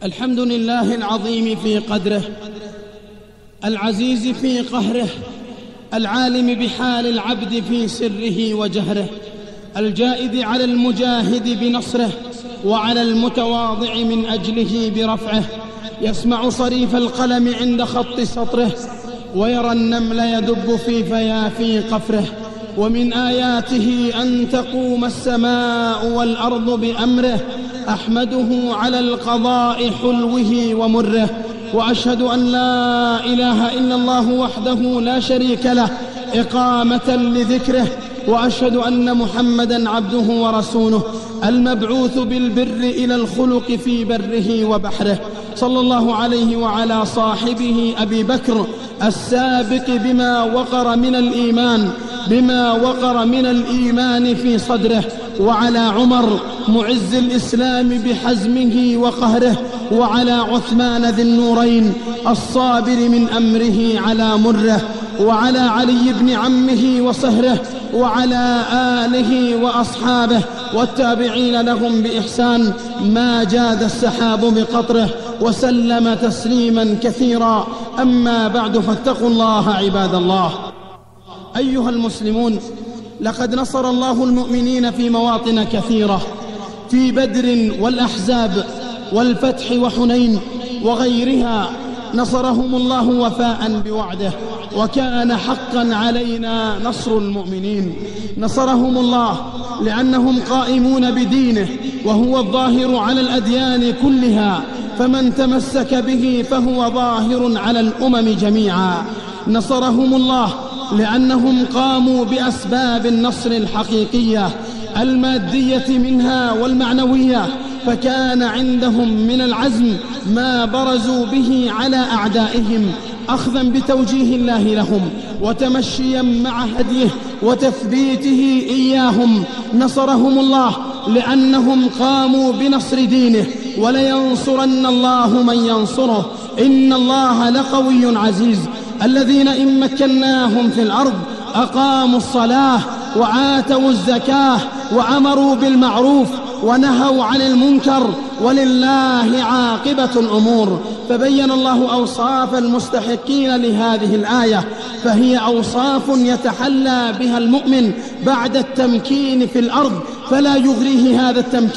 الحمد لله العظيم في قدره، العزيز في قهره، العالم بحال العبد في سره وجهره، الجائد على المجاهد بنصره، وعلى المتواضع من أجله برفعه، يسمع صريف القلم عند خط سطره، ويرى النمل يدب في فيافي قفره. ومن آياته أن تقوم السماء والأرض بأمره، أحمده على القضاء حلوه ومره، وأشهد أن لا إله إلا الله وحده لا شريك له إقامة لذكره، وأشهد أن محمدًا عبده ورسوله المبعوث بالبر إلى الخلق في بره وبحره، صلى الله عليه وعلى صاحبه أبي بكر السابق بما وقر من الإيمان في صدره، وعلى عمر معز الإسلام بحزمه وقهره، وعلى عثمان ذي النورين الصابر من أمره على مره، وعلى علي بن عمه وصهره، وعلى آله وأصحابه والتابعين لهم بإحسان ما جاد السحاب بقطره، وسلم تسليما كثيرا. أما بعد، فاتقوا الله عباد الله. أيها المسلمون، لقد نصر الله المؤمنين في مواطن كثيرة، في بدر والأحزاب والفتح وحنين وغيرها، نصرهم الله وفاء بوعده، وكان حقا علينا نصر المؤمنين. نصرهم الله لأنهم قائمون بدينه، وهو الظاهر على الأديان كلها، فمن تمسك به فهو ظاهر على الأمم جميعا. نصرهم الله لأنهم قاموا بأسباب النصر الحقيقية المادية منها والمعنوية، فكان عندهم من العزم ما برزوا به على أعدائهم، أخذا بتوجيه الله لهم وتمشيا مع هديه وتثبيته إياهم. نصرهم الله لأنهم قاموا بنصر دينه، ولينصرن الله من ينصره، إن الله لقوي عزيز. الذين إن مكناهم في الأرض أقاموا الصلاة وآتوا الزكاة وأمروا بالمعروف ونهوا عن المنكر، ولله عاقبة الأمور. فبين الله أوصاف المستحقين لهذه الآية، فهي أوصاف يتحلى بها المؤمن بعد التمكين في الأرض، فلا يغريه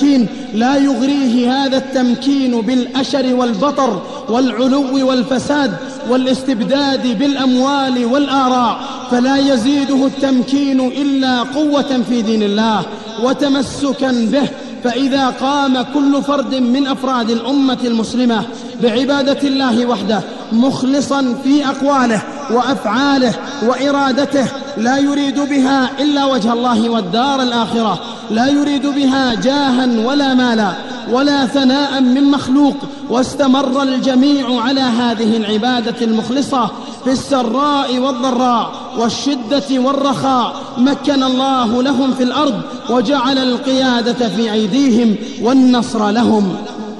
هذا التمكين بالأشر والبطر والعلو والفساد والاستبداد بالأموال والآراء، فلا يزيده التمكين إلا قوة في دين الله وتمسكا به. فإذا قام كل فرد من أفراد الأمة المسلمة بعبادة الله وحده، مخلصا في أقواله وأفعاله وإرادته، لا يريد بها إلا وجه الله والدار الآخرة، لا يريد بها جاها ولا مالا ولا ثناء من مخلوق، واستمر الجميع على هذه العبادة المخلصة في السراء والضراء والشدة والرخاء، مكن الله لهم في الأرض وجعل القيادة في أيديهم والنصر لهم.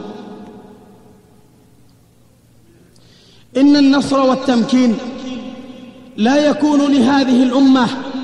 إن النصر والتمكين لا يكون لهذه الأمة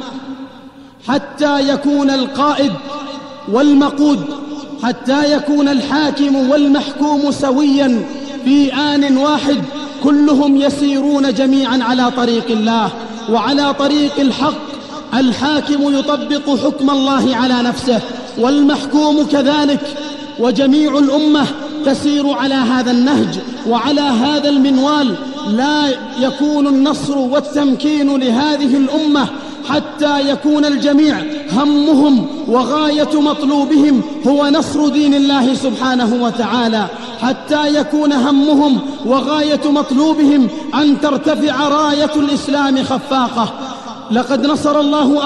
حتى يكون القائد والمقود، حتى يكون الحاكم والمحكوم سويا في آن واحد، كلهم يسيرون جميعا على طريق الله وعلى طريق الحق. الحاكم يطبق حكم الله على نفسه، والمحكوم كذلك، وجميع الأمة تسير على هذا النهج وعلى هذا المنوال. لا يكون النصر والتمكين لهذه الأمة حتى يكون الجميع همهم وغاية مطلوبهم هو نصر دين الله سبحانه وتعالى، حتى يكون همهم وغاية مطلوبهم أن ترتفع راية الإسلام خفاقة. لقد نصر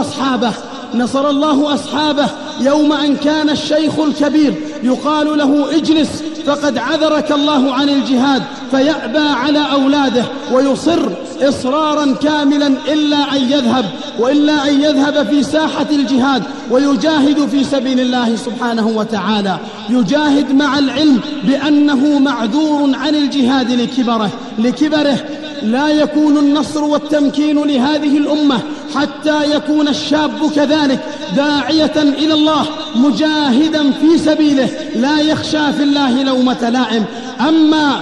الله أصحابه يوم أن كان الشيخ الكبير يقال له اجلس فقد عذرك الله عن الجهاد، فيأبى على أولاده ويصر إصرارا كاملا إلا أن يذهب في ساحة الجهاد ويجاهد في سبيل الله سبحانه وتعالى، يجاهد مع العلم بأنه معذور عن الجهاد لكبره. لا يكون النصر والتمكين لهذه الأمة حتى يكون الشاب كذلك داعية إلى الله مجاهدا في سبيله، لا يخشى في الله لومة لائم. أما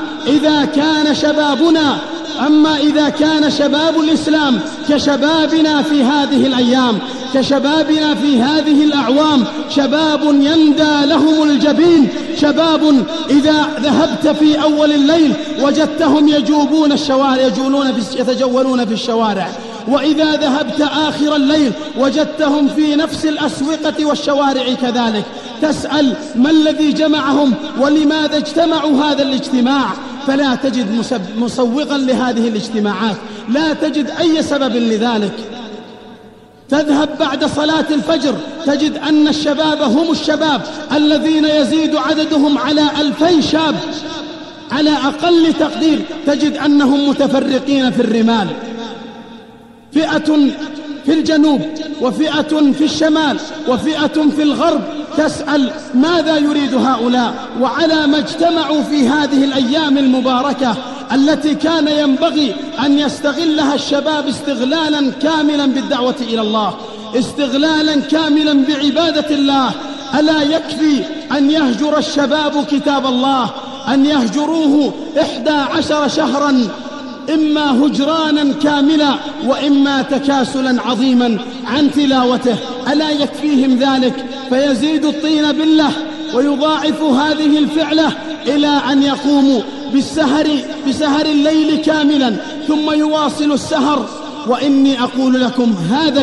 إذا كان شباب الإسلام كشبابنا في هذه الأيام، كشبابنا في هذه الأعوام، شباب يندى لهم الجبين، شباب إذا ذهبت في أول الليل وجدتهم يجوبون الشوارع، يتجولون في الشوارع، وإذا ذهبت آخر الليل وجدتهم في نفس الأسوقة والشوارع كذلك. تسأل ما الذي جمعهم ولماذا اجتمعوا هذا الاجتماع؟ فلا تجد مسوغا لهذه الاجتماعات، لا تجد أي سبب لذلك. تذهب بعد صلاة الفجر تجد أن الشباب هم الشباب الذين يزيد عددهم على 2000 شاب على أقل تقدير، تجد أنهم متفرقين في الرمال، فئة في الجنوب وفئة في الشمال وفئة في الغرب. تسأل ماذا يريد هؤلاء؟ وعلى ما اجتمعوا في هذه الأيام المباركة التي كان ينبغي أن يستغلها الشباب استغلالا كاملا بالدعوة إلى الله، استغلالا كاملا بعبادة الله. ألا يكفي أن يهجر الشباب كتاب الله، أن يهجروه 11 شهرا، إما هجرانا كاملا وإما تكاسلا عظيما عن تلاوته؟ ألا يكفيهم ذلك؟ فيزيد الطين بالله ويضاعف هذه الفعلة إلى أن يقوموا بسهر الليل كاملا ثم يواصل السهر. وإني أقول لكم هذا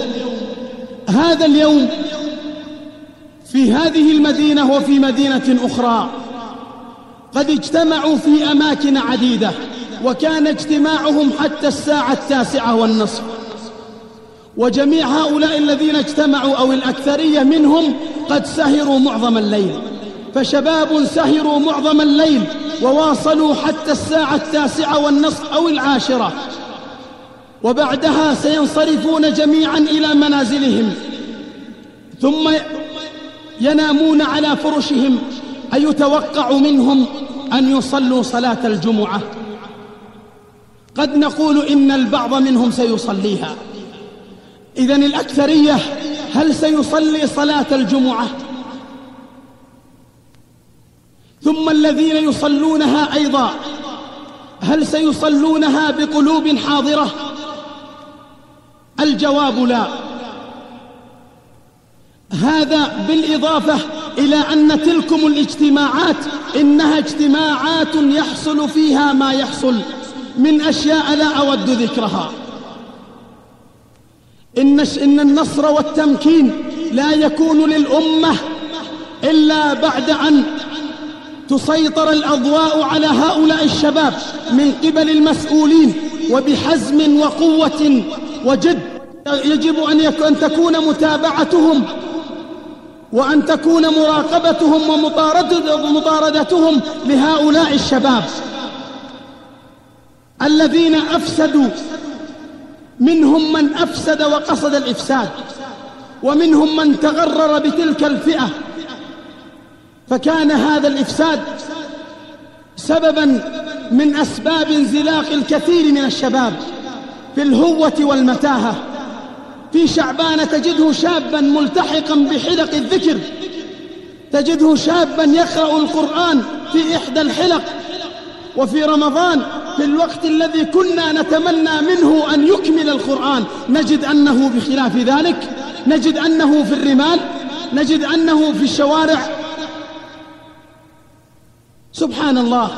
اليوم في هذه المدينة وفي مدينة أخرى قد اجتمعوا في أماكن عديدة، وكان اجتماعهم حتى الساعة 9:30، وجميع هؤلاء الذين اجتمعوا أو الأكثرية منهم قد سهروا معظم الليل. فشباب سهروا معظم الليل وواصلوا حتى الساعة 9:30 أو 10، وبعدها سينصرفون جميعا إلى منازلهم ثم ينامون على فرشهم. أيتوقع منهم أن يصلوا صلاة الجمعة؟ قد نقول إن البعض منهم سيصليها. إذن الأكثرية هل سيصلي صلاة الجمعة؟ ثم الذين يصلونها أيضا هل سيصلونها بقلوب حاضرة؟ الجواب لا. هذا بالإضافة إلى أن تلكم الاجتماعات إنها اجتماعات يحصل فيها ما يحصل من أشياء لا أود ذكرها. إن النصر والتمكين لا يكون للأمة إلا بعد أن تسيطر الأضواء على هؤلاء الشباب من قبل المسؤولين وبحزم وقوة وجد. يجب أن تكون متابعتهم وأن تكون مراقبتهم ومطاردتهم لهؤلاء الشباب الذين أفسدوا. منهم من أفسد وقصد الإفساد، ومنهم من تغرر بتلك الفئة، فكان هذا الإفساد سببا من أسباب انزلاق الكثير من الشباب في الهوة والمتاهة. في شعبان تجده شابا ملتحقا بحلق الذكر، تجده شابا يقرأ القرآن في إحدى الحلق، وفي رمضان في الوقت الذي كنا نتمنى منه أن يكمل القرآن نجد أنه بخلاف ذلك، نجد أنه في الرمال، نجد أنه في الشوارع. سبحان الله.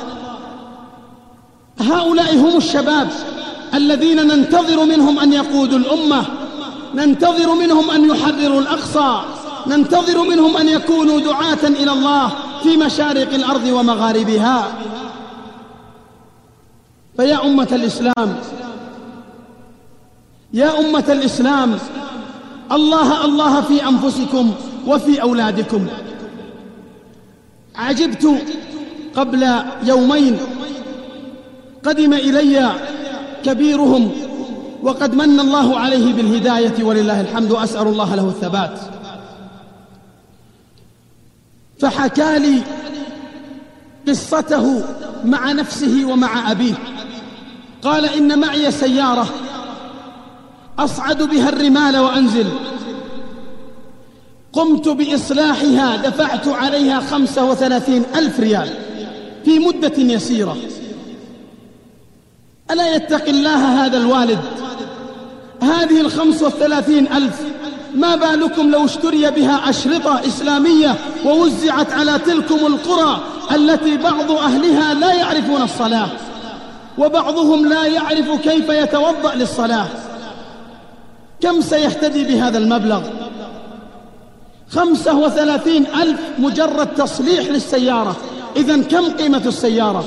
هؤلاء هم الشباب الذين ننتظر منهم أن يقودوا الأمة، ننتظر منهم أن يحرروا الأقصى، ننتظر منهم أن يكونوا دعاة إلى الله في مشارق الأرض ومغاربها. فيا أمة الإسلام، يا أمة الإسلام، الله الله في أنفسكم وفي أولادكم. عجبت قبل يومين قدم إلي كبيرهم وقد من الله عليه بالهداية ولله الحمد، وأسأل الله له الثبات، فحكى لي قصته مع نفسه ومع أبيه. قال إن معي سيارة أصعد بها الرمال وأنزل، قمت بإصلاحها، دفعت عليها 35,000 ريال في مدة يسيرة. ألا يتقي الله هذا الوالد؟ هذه 35,000 ما بالكم لو اشتري بها أشرطة إسلامية ووزعت على تلكم القرى التي بعض أهلها لا يعرفون الصلاة، وبعضهم لا يعرف كيف يتوضأ للصلاة. كم سيهتدي بهذا المبلغ؟ 35,000 مجرد تصليح للسيارة. إذن كم قيمة السيارة؟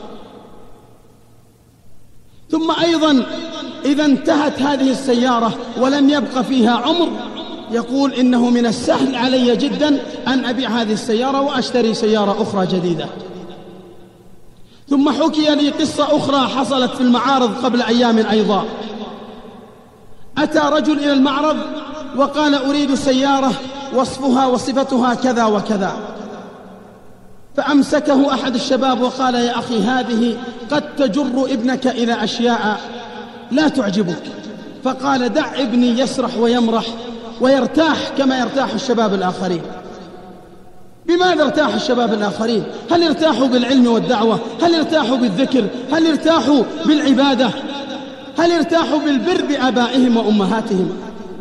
ثم أيضا إذا انتهت هذه السيارة ولم يبق فيها عمر، يقول إنه من السهل علي جدا أن أبيع هذه السيارة وأشتري سيارة أخرى جديدة. ثم حكي لي قصة أخرى حصلت في المعارض قبل أيام أيضا. أتى رجل إلى المعرض وقال أريد سيارة وصفها وصفتها كذا وكذا، فأمسكه أحد الشباب وقال يا أخي هذه قد تجر ابنك إلى أشياء لا تعجبك. فقال دع ابني يسرح ويمرح ويرتاح كما يرتاح الشباب الآخرين. بماذا ارتاح الشباب الآخرين؟ هل ارتاحوا بالعلم والدعوة؟ هل ارتاحوا بالذكر؟ هل ارتاحوا بالعبادة؟ هل ارتاحوا بالبر بآبائهم وأمهاتهم؟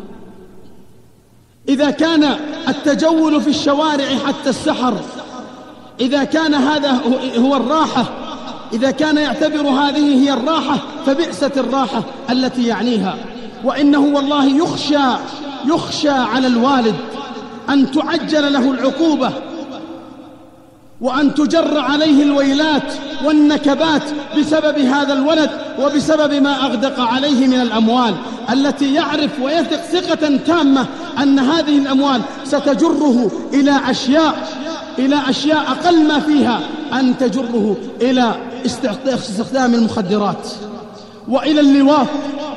إذا كان التجول في الشوارع حتى السحر، إذا كان هذا هو الراحة، إذا كان يعتبر هذه هي الراحة، فبئست الراحة التي يعنيها. وإنه والله يخشى على الوالد أن تعجل له العقوبة وأن تجر عليه الويلات والنكبات بسبب هذا الولد وبسبب ما أغدق عليه من الأموال التي يعرف ويثق ثقة تامة أن هذه الأموال ستجره إلى أشياء أقل ما فيها أن تجره إلى استخدام المخدرات وإلى اللواط.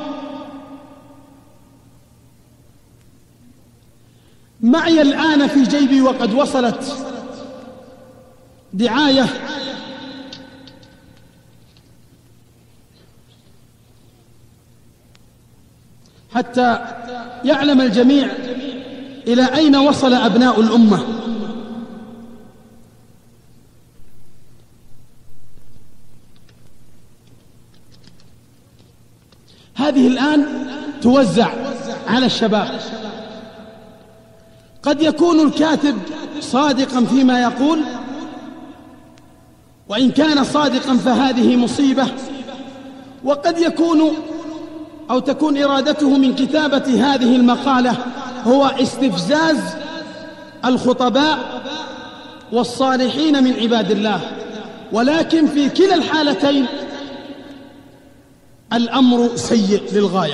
معي الآن في جيبي وقد وصلت دعاية حتى يعلم الجميع إلى أين وصل أبناء الأمة. هذه الآن توزع على الشباب. قد يكون الكاتب صادقا فيما يقول، وإن كان صادقا فهذه مصيبة. وقد يكون أو تكون إرادته من كتابة هذه المقالة هو استفزاز الخطباء والصالحين من عباد الله. ولكن في كلا الحالتين الأمر سيء للغاية.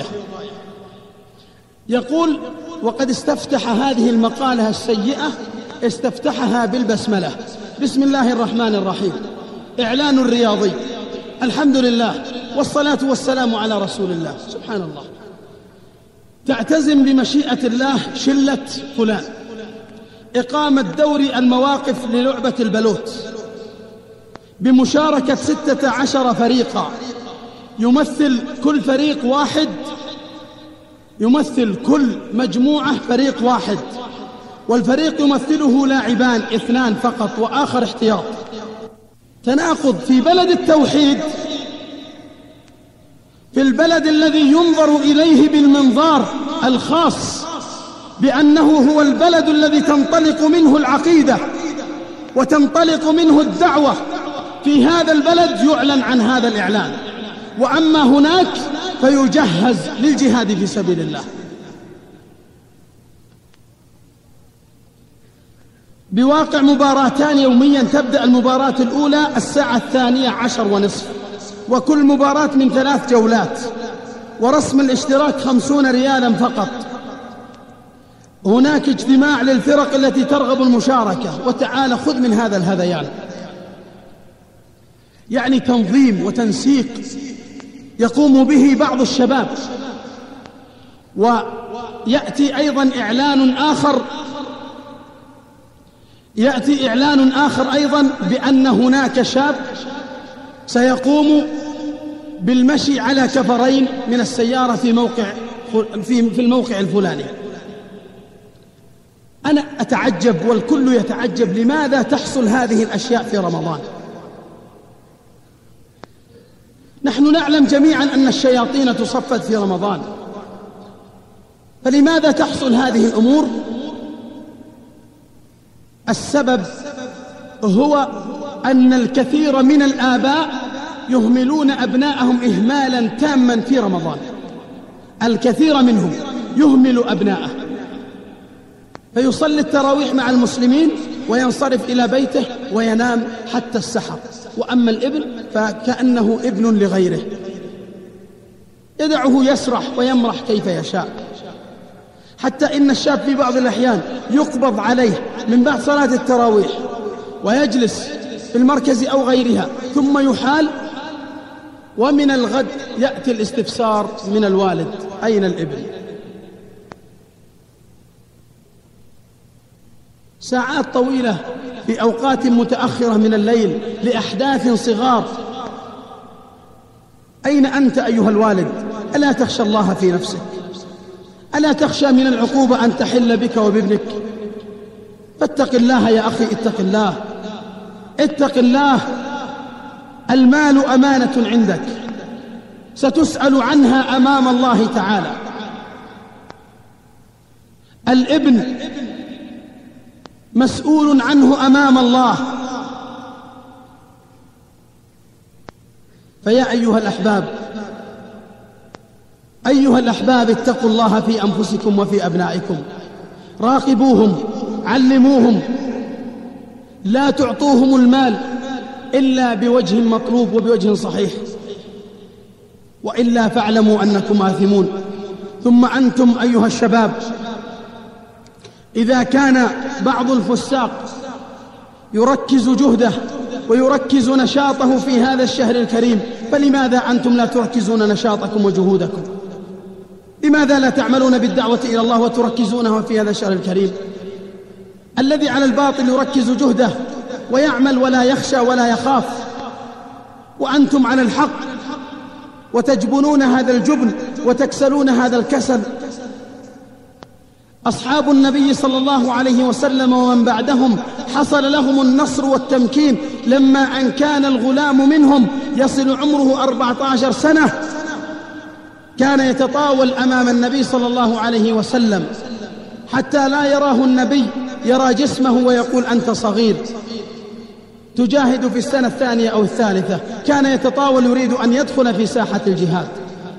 يقول وقد استفتح هذه المقالة السيئة استفتحها بالبسملة. بسم الله الرحمن الرحيم. إعلان رياضي. الحمد لله والصلاة والسلام على رسول الله. سبحان الله. تعتزم بمشيئة الله شلة فلان إقامة دوري المواقف للعبة البلوت بمشاركة 16 فريقا، يمثل كل فريق واحد، يمثل كل مجموعة فريق واحد، والفريق يمثله لاعبان 2 فقط وآخر احتياط. تناقض في بلد التوحيد، في البلد الذي ينظر إليه بالمنظار الخاص بأنه هو البلد الذي تنطلق منه العقيدة وتنطلق منه الدعوة. في هذا البلد يعلن عن هذا الإعلان، وأما هناك فيجهز للجهاد في سبيل الله. بواقع مباراتان يوميا، تبدأ المباراة الأولى الساعة 12:30، وكل مباراة من 3 جولات، ورسم الاشتراك 50 ريالا فقط. هناك اجتماع للفرق التي ترغب المشاركة، وتعال خذ من هذا الهذيان. يعني تنظيم وتنسيق يقوم به بعض الشباب. ويأتي أيضا إعلان آخر أيضا بأن هناك شاب سيقوم بالمشي على كفرين من السيارة في الموقع الفلاني. أنا أتعجب والكل يتعجب، لماذا تحصل هذه الأشياء في رمضان؟ نحن نعلم جميعا أن الشياطين تصفد في رمضان، فلماذا تحصل هذه الأمور؟ السبب هو أن الكثير من الآباء يهملون أبناءهم إهمالا تاما في رمضان. الكثير منهم يهمل أبناءه، فيصلي التراويح مع المسلمين وينصرف إلى بيته وينام حتى السحر. وأما الابن فكأنه ابن لغيره، يدعه يسرح ويمرح كيف يشاء، حتى إن الشاب في بعض الأحيان يقبض عليه من بعد صلاة التراويح ويجلس في المركز أو غيرها ثم يحال، ومن الغد يأتي الاستفسار من الوالد: أين الابن؟ ساعات طويلة في أوقات متأخرة من الليل لأحداث صغار. أين أنت أيها الوالد؟ ألا تخشى الله في نفسك؟ ألا تخشى من العقوبة أن تحل بك وبابنك؟ فاتق الله يا أخي، اتق الله، اتق الله. المال أمانة عندك ستسأل عنها أمام الله تعالى. الابن مسؤول عنه أمام الله. فيا أيها الأحباب اتقوا الله في أنفسكم وفي أبنائكم، راقبوهم، علموهم، لا تعطوهم المال إلا بوجه مطلوب وبوجه صحيح، وإلا فاعلموا أنكم آثمون. ثم أنتم أيها الشباب، إذا كان بعض الفساق يركز جهده ويركز نشاطه في هذا الشهر الكريم، فلماذا أنتم لا تركزون نشاطكم وجهودكم؟ لماذا لا تعملون بالدعوة إلى الله وتركزونها في هذا الشهر الكريم؟ الذي على الباطل يركز جهده ويعمل ولا يخشى ولا يخاف، وأنتم على الحق وتجبنون هذا الجبن وتكسلون هذا الكسل. أصحاب النبي صلى الله عليه وسلم ومن بعدهم حصل لهم النصر والتمكين لما أن كان الغلام منهم يصل عمره 14 سنة، كان يتطاول أمام النبي صلى الله عليه وسلم حتى لا يراه النبي، يرى جسمه ويقول: أنت صغير. تجاهد في السنة الثانية أو الثالثة، كان يتطاول يريد أن يدخل في ساحة الجهاد.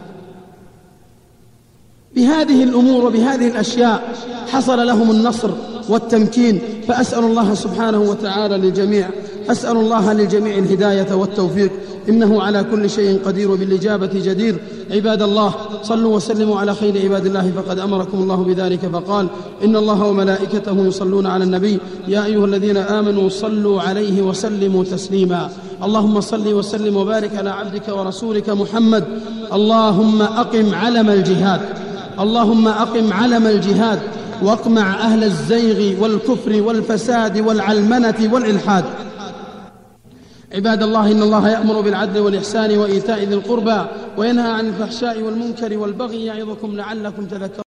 بهذه الأمور وبهذه الأشياء حصل لهم النصر والتمكين. فأسأل الله سبحانه وتعالى للجميع، أسأل الله للجميع الهداية والتوفيق، إنه على كل شيء قدير وبالإجابة جدير. عباد الله، صلوا وسلموا على خير عباد الله، فقد أمركم الله بذلك فقال: إن الله وملائكته يصلون على النبي يا أيها الذين آمنوا صلوا عليه وسلموا تسليما. اللهم صل وسلم وبارك على عبدك ورسولك محمد. اللهم أقم علم الجهاد، اللهم أقم علم الجهاد، واقمع أهل الزيغ والكفر والفساد والعلمنة والإلحاد. عباد الله، إن الله يأمر بالعدل والإحسان وإيتاء ذي القربى وينهى عن الفحشاء والمنكر والبغي، يعظكم لعلكم تذكرون.